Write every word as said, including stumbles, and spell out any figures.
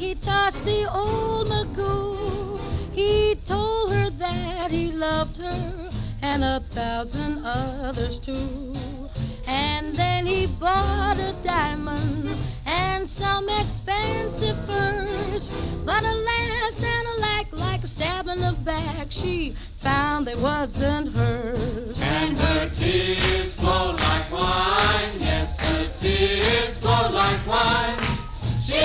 he tossed the old Magoo. He told her that he loved her and a thousand others too. And then he bought a diamond and some expensive furs. But alas and alack, like a stab in the back, she found they wasn't hers.